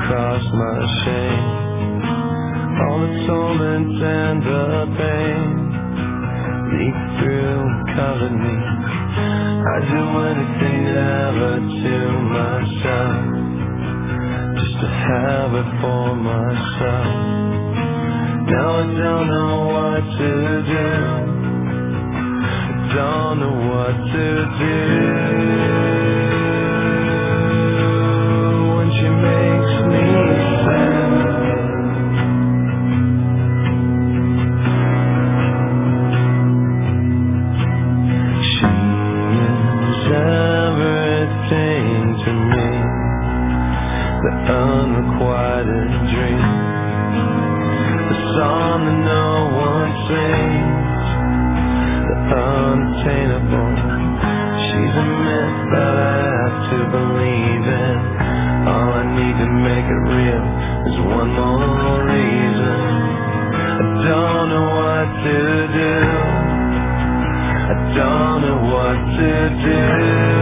across my shame. All the torment and the pain leaked through and covered me. I'd do anything ever to myself, just to have it for myself. Now I don't know what to do, I don't know what to do. When she makes me sad, she is everything to me, the unrequited dream, the song that no one sings, the unattainable. She's a myth that I have to believe in. All I need to make it real is one more reason. I don't know what to do, I don't know what to do.